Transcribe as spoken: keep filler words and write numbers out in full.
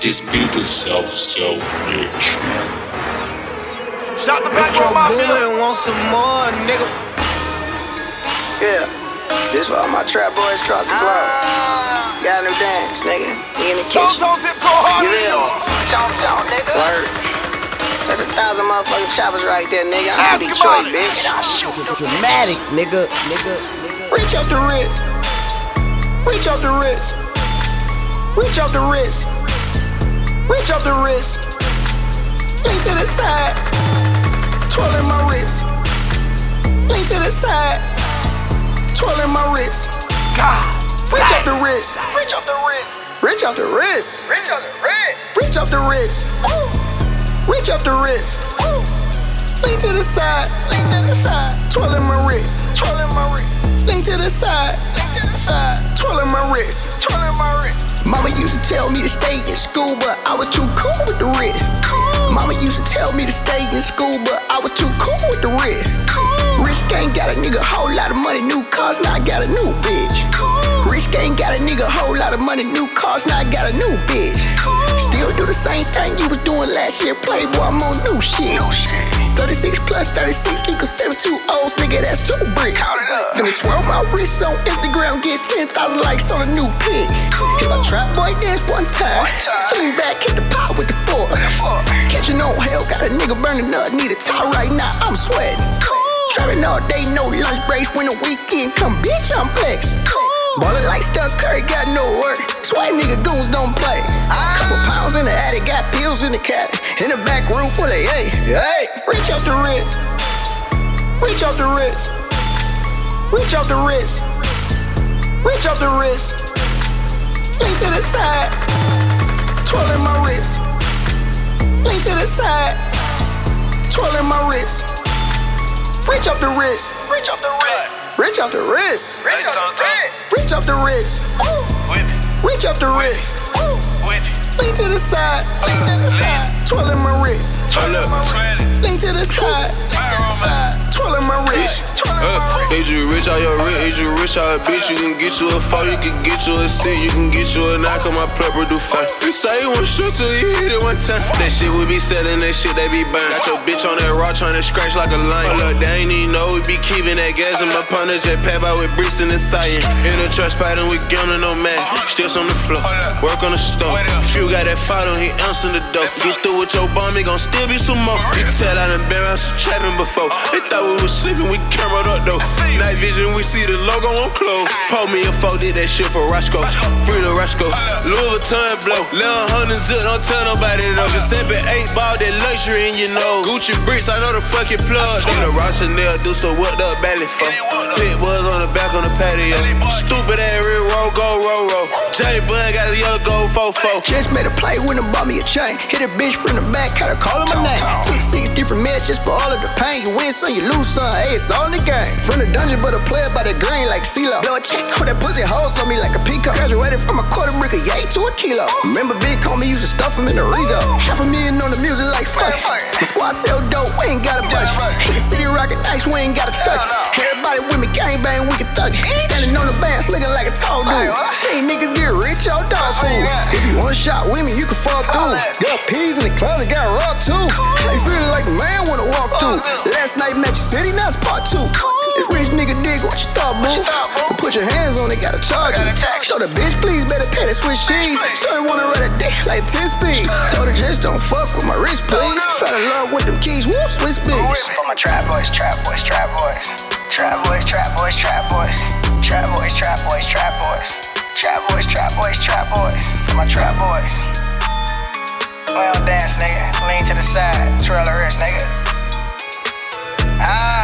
This beat is so, so rich. Shot the back on my and want some more, nigga. Yeah, this for all my trap boys across the globe. Got a new dance, nigga. He in the kitchen. You feel me? Word. That's a thousand motherfucking choppers right there, nigga. I'm from Detroit, bitch. Dramatic, nigga, nigga, nigga. Reach up the wrist. Reach up the wrist. Reach up the wrist. Reach up the wrist. Lean to the side. Twirling my wrist. Lean to the side. Twirling my wrist. God. Reach up the wrist. Reach up the wrist. Reach up the wrist. Reach up the wrist. Reach up the wrist. Reach up the wrist. Lean to the side. Lean to the side. Twirling my wrist. Twirling my wrist. Lean to the side. Lean to the side. Twirling my wrist. Twirling my wrist. Mama used to tell me to stay in school, but I was too cool with the wrist. Mama used to tell me to stay in school, but I was too cool with the wrist. Rich gang got a nigga whole lot of money, new cars, now I got a new bitch. Rich gang got a nigga whole lot of money, new cars, now I got a new bitch. Still do the same thing you was doing last year, Playboy, I'm on new shit. thirty-six plus thirty-six equals seventy-two O's, nigga, that's two bricks. Finna twirl my wrist on Instagram, get ten thousand likes on a new pic. Hit my trap boy dance one time, lean back, hit the pot with the fork. Catching on hell, got a nigga burning up, need a tie right now, I'm sweating. Trapping all day, no lunch breaks, when the weekend come, bitch, I'm flexing. Ballin' like Steph Curry, got no work. Swag nigga goons don't play. Couple pounds in the attic, got pills in the caddy. In the back room full of hey, hey. Reach up the wrist. Reach up the wrist. Reach up the wrist. Reach up the wrist. Lean to the side. Twirling my wrist. Lean to the side. Twirling my wrist. Reach up the wrist. Reach up the wrist. Reach up the wrist. Reach up the wrist. Reach up the wrist. Reach up the wrist. Lean to the side. Twirling my wrist. Lean to the side. Twirling my wrist. Is you rich out your rich? Is you rich out a bitch? You can get you a four, you can get you a six, you can get you a nine, cause my plumber do fine. You say you want shoot till you hit it one time. That shit we be selling, that shit they be buying. Got your bitch on that rock trying to scratch like a lion. Look, they ain't even know we be keeping that gas in my partner jet pack out with bricks in the side. In the trash pattern, we gambling no man. Stills on the floor, work on the stove. Few got that fight on, he answer the door. Get through with your bomb, it gon' still be some more. You can tell I done been around some trapping before. They thought we was sleeping, we cameraed up though. Night vision, we see the logo on clothes. Pull me a four, did that shit for Roscoe. Free the Roscoe. Louis Vuitton blow. Little hundred zip, don't tell nobody though. Giuseppe eight ball, that luxury in your nose. Gucci bricks, I know the fucking plug. Then the Ross Chanel do so what up belly for. Pit was on the back on the patio. Stupid ass real roll, go roll roll. J Bun got a yellow gold four four. Just made a play when they bought me a chain. Hit a bitch from the back, had her call my name. Took six different meds just for all of the pain. You win some, you lose some, hey, it's all in the game. From the dungeon, but a player by the green like CeeLo. Blow a check, put that pussy holes on me like a peacock. Graduated from a quarter brick of yay to a kilo. Remember Big Homie used to stuff him in the Rego. Half a million on the music like fuck it. My squad sell dope, we ain't got a budget. Hit the city rockin' nice, we ain't got a touch it. Everybody with me, gang bang, we can thug it. Standing on the bench, looking like a tall dude. Seen niggas get rich, all dog food. If you want a shot with me, you can fall through. Got peas in the closet, got raw too. I feeling like the man wanna walk through. Last night Magic City, now it's part two. This rich nigga dig, what you thought, boo? You put your hands on it, gotta charge you. So the bitch, please better pay that Swiss cheese. Shorty wanna ride a dick like ten speed. Told her just don't fuck with my wrist, please. Fell in love with them keys, woo, Swiss beats. For my trap boys, trap boys, trap boys. Trap boys, trap boys, trap boys. Trap boys, trap boys, trap boys. Trap boys, trap boys, trap boys. For my trap boys. Well dance, nigga. Lean to the side. Twirl the wrist, nigga. Ah.